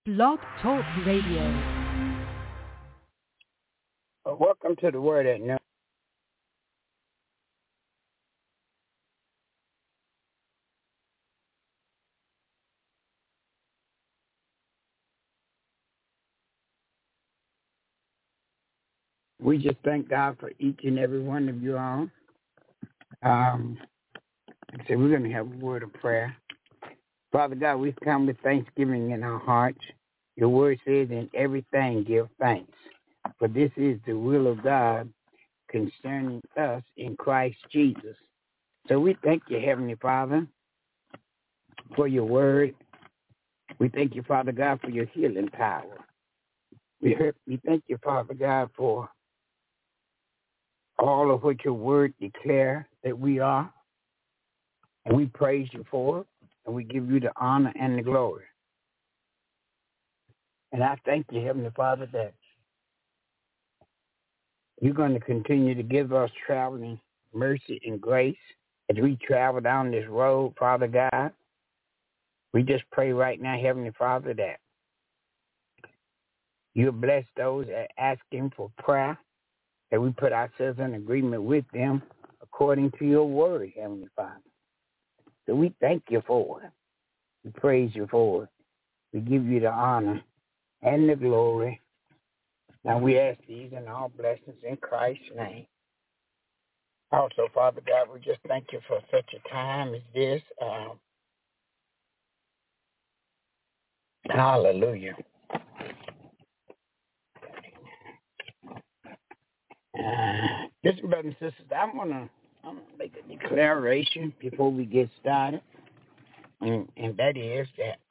Blog Talk Radio. Welcome to the Word at Noon. We just thank God for each and every one of you all. Like I said, we're going to have a word of prayer. Father God, we come with thanksgiving in our hearts. Your word says, in everything give thanks. For this is the will of God concerning us in Christ Jesus. So we thank you, Heavenly Father, for your word. We thank you, Father God, for your healing power. We thank you, Father God, for all of what your word declare that we are. And we praise you for it, and we give you the honor and the glory. And I thank you, Heavenly Father, that you're going to continue to give us traveling mercy and grace as we travel down this road, Father God. We just pray right now, Heavenly Father, that you'll bless those that are asking for prayer, that we put ourselves in agreement with them according to your word, Heavenly Father. So we thank you for it. We praise you for it. We give you the honor and the glory. Now we ask these and all blessings in Christ's name. Also, Father God, we just thank you for such a time as this. Hallelujah. Listen, brothers and sisters, I'm gonna make a declaration before we get started, and that is that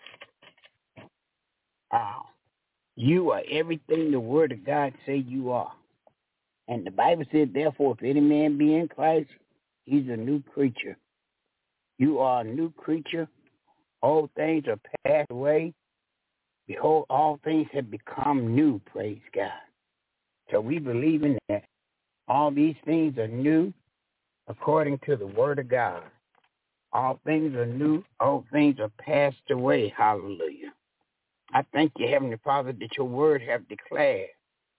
you are everything the Word of God say you are. And the Bible said, therefore, if any man be in Christ, he's a new creature. You are a new creature. All things are passed away. Behold, all things have become new, praise God. So we believe in that. All these things are new according to the Word of God. All things are new. All things are passed away. Hallelujah. I thank you, Heavenly Father, that your word have declared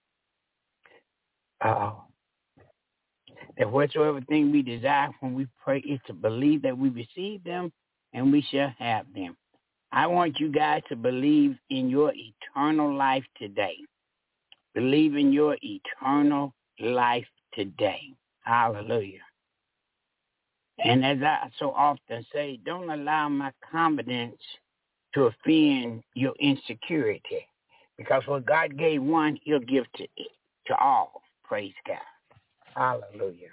that whatsoever thing we desire when we pray is to believe that we receive them and we shall have them. I want you guys to believe in your eternal life today. Believe in your eternal life today. Hallelujah. And as I so often say, don't allow my confidence to offend your insecurity. Because what God gave one, he'll give to all. Praise God. Hallelujah.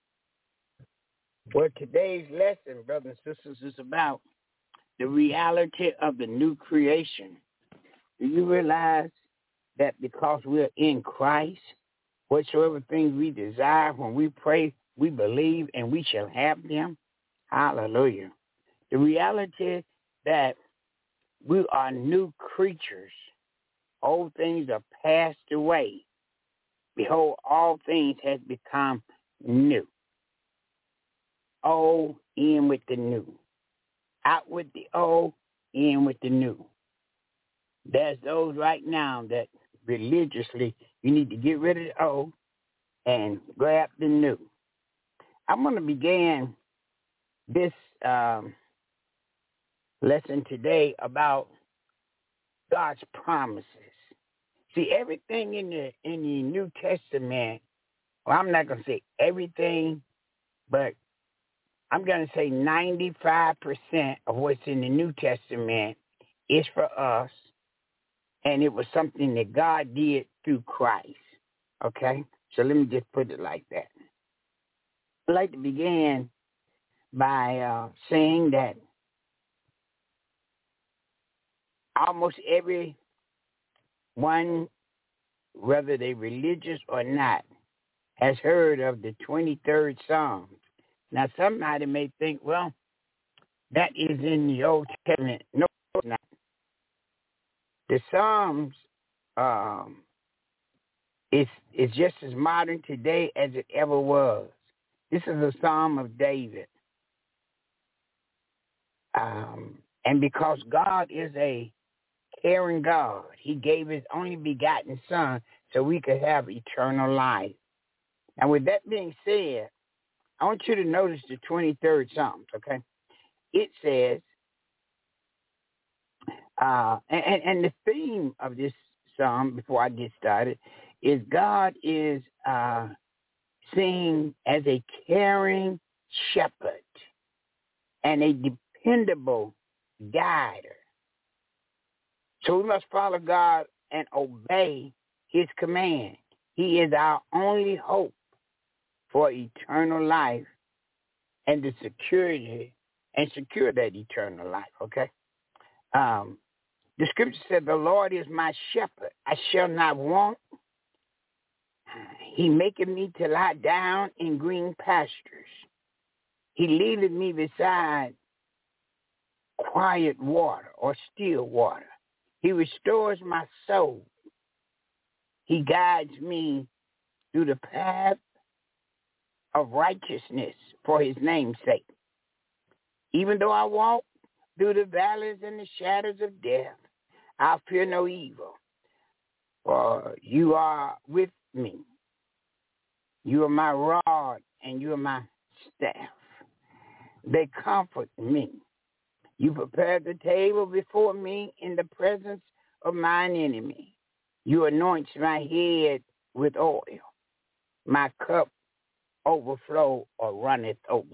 Well, today's lesson, brothers and sisters, is about the reality of the new creation. Do you realize that because we're in Christ, whatsoever things we desire when we pray, we believe and we shall have them? Hallelujah. The reality that we are new creatures. Old things are passed away. Behold, all things has become new. Old, in with the new. Out with the old, in with the new. There's those right now that religiously, you need to get rid of the old and grab the new. I'm going to begin this lesson today about God's promises. See, everything in the New Testament, well, I'm not going to say everything, but I'm going to say 95% of what's in the New Testament is for us, and it was something that God did through Christ, okay? So let me just put it like that. I'd like to begin by saying that almost everyone, whether they're religious or not, has heard of the 23rd Psalm. Now, somebody may think, well, that is in the Old Testament. No, it's not. The Psalms is just as modern today as it ever was. This is a Psalm of David. And because God is a caring God. He gave his only begotten Son so we could have eternal life. And with that being said, I want you to notice the 23rd Psalms, okay? It says, and the theme of this psalm, before I get started, is God is seen as a caring shepherd and a dependable guider. So we must follow God and obey his command. He is our only hope for eternal life and the security and secure that eternal life, okay? The scripture said, the Lord is my shepherd. I shall not want. He maketh me to lie down in green pastures. He leadeth me beside quiet water or still water. He restores my soul. He guides me through the path of righteousness for his name's sake. Even though I walk through the valleys and the shadows of death, I'll fear no evil, for you are with me. You are my rod and you are my staff. They comfort me. You prepare the table before me in the presence of mine enemy. You anoint my head with oil. My cup overflow or runneth over.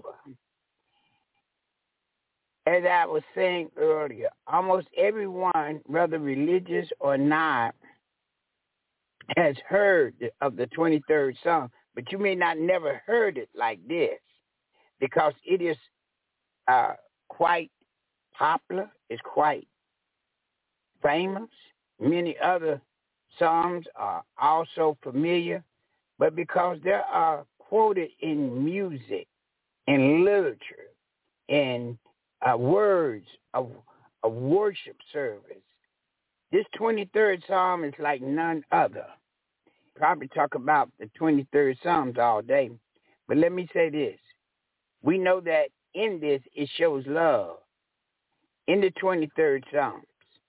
As I was saying earlier, almost everyone, whether religious or not, has heard of the 23rd Psalm, but you may not never heard it like this because it is quite popular. It's quite famous. Many other psalms are also familiar, but because they are quoted in music, in literature, in words of worship service, this 23rd Psalm is like none other. Probably talk about the 23rd Psalms all day, but let me say this. We know that in this it shows love. In the 23rd Psalms,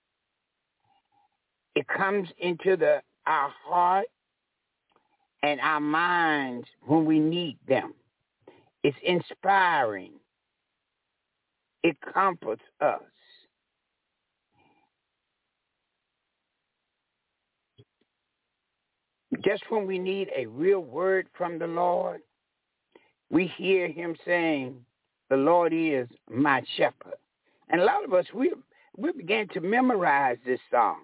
it comes into our heart and our minds when we need them. It's inspiring. It comforts us. Just when we need a real word from the Lord, we hear him saying, the Lord is my shepherd. And a lot of us, we began to memorize this song.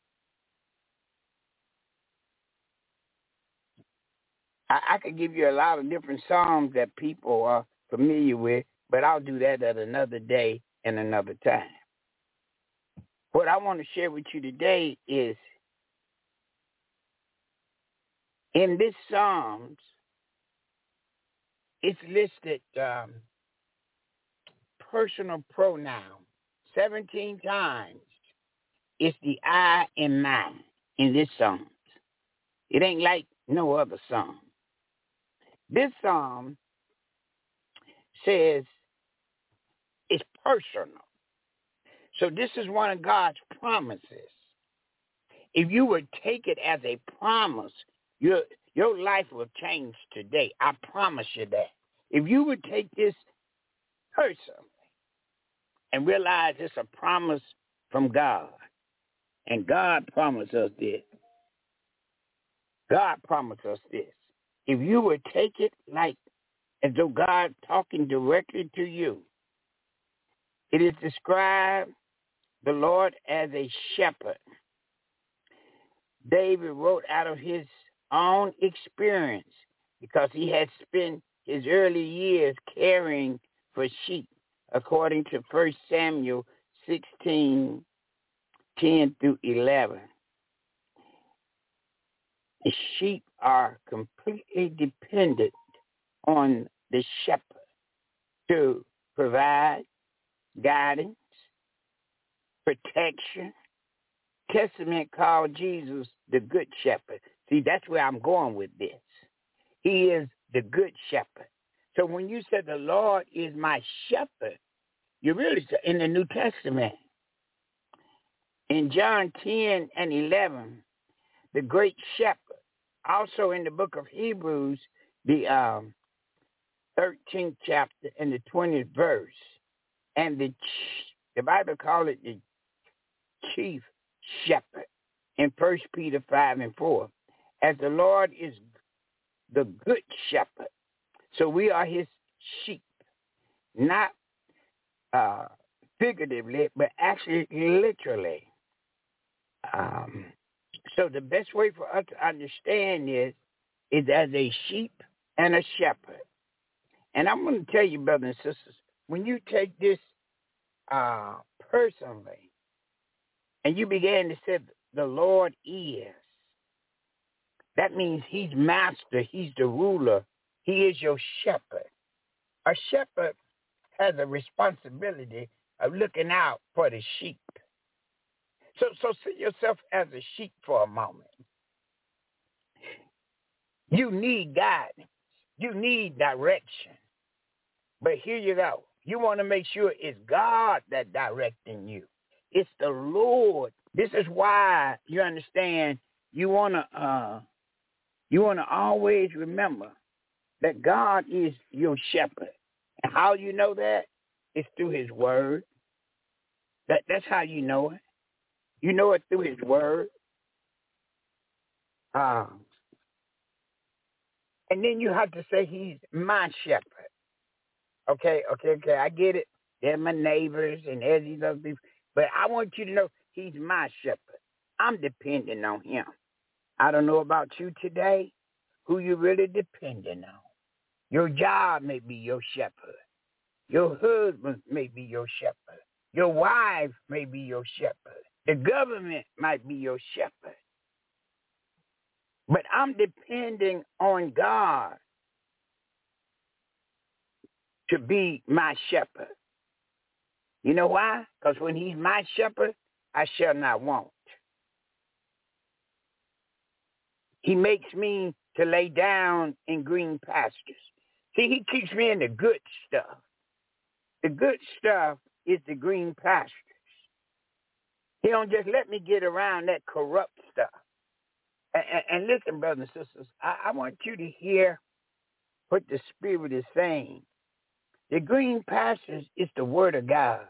I could give you a lot of different psalms that people are familiar with, but I'll do that at another day and another time. What I want to share with you today is in this Psalms, it's listed personal pronoun 17 times. It's the I and mine in this Psalm. It ain't like no other psalm. This psalm says it's personal. So this is one of God's promises. If you would take it as a promise, your life will change today. I promise you that. If you would take this personally and realize it's a promise from God, and God promised us this. God promised us this. If you would take it like as though God talking directly to you, it is described the Lord as a shepherd. David wrote out of his own experience because he had spent his early years caring for sheep, according to 1 Samuel 16, 10 through 11. The sheep are completely dependent on the shepherd to provide guidance, protection. Testament called Jesus the Good Shepherd. See, that's where I'm going with this. He is the Good Shepherd. So when you say the Lord is my shepherd, you really say in the New Testament, In John 10 and 11, the great shepherd. Also in the book of Hebrews, the 13th chapter and the 20th verse. And the Bible calls it the chief shepherd in 1 Peter 5 and 4. As the Lord is the good shepherd. So we are his sheep. Not figuratively, but actually literally. So the best way for us to understand this is as a sheep and a shepherd. And I'm going to tell you, brothers and sisters, when you take this personally and you begin to say the Lord is, that means he's master, he's the ruler, he is your shepherd. A shepherd has a responsibility of looking out for the sheep. So see yourself as a sheep for a moment. You need guidance. You need direction. But here you go. You want to make sure it's God that's directing you. It's the Lord. This is why you understand you want to always remember that God is your shepherd. And how you know that? It's through his word. That's how you know it. You know it through his word. And then you have to say he's my shepherd. Okay, I get it. They're my neighbors and there's these other people. But I want you to know he's my shepherd. I'm depending on him. I don't know about you today, who you really depending on. Your job may be your shepherd. Your husband may be your shepherd. Your wife may be your shepherd. The government might be your shepherd. But I'm depending on God to be my shepherd. You know why? Because when he's my shepherd, I shall not want. He makes me to lay down in green pastures. See, he keeps me in the good stuff. The good stuff is the green pastures. He don't just let me get around that corrupt stuff. And listen, brothers and sisters, I want you to hear what the Spirit is saying. The green pastures is the word of God.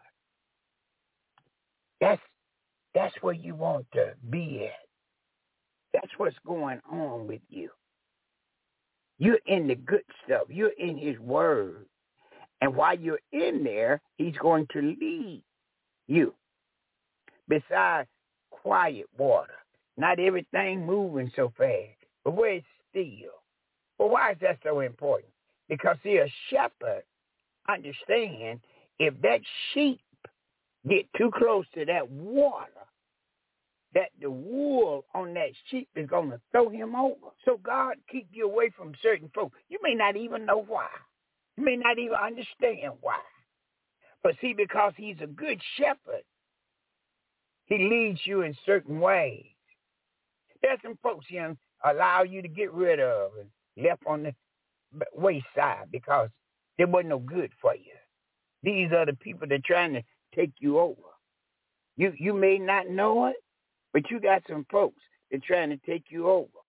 That's where you want to be at. That's what's going on with you. You're in the good stuff. You're in his word. And while you're in there, he's going to lead you. Besides quiet water. Not everything moving so fast, but where it's still. Well, why is that so important? Because, see, a shepherd understand if that sheep get too close to that water, that the wool on that sheep is going to throw him over. So God keep you away from certain folks. You may not even know why. You may not even understand why. But see, because he's a good shepherd, he leads you in certain ways. There's some folks here allow you to get rid of and left on the wayside because they wasn't no good for you. These are the people that are trying to take you over. You may not know it, but you got some folks that are trying to take you over.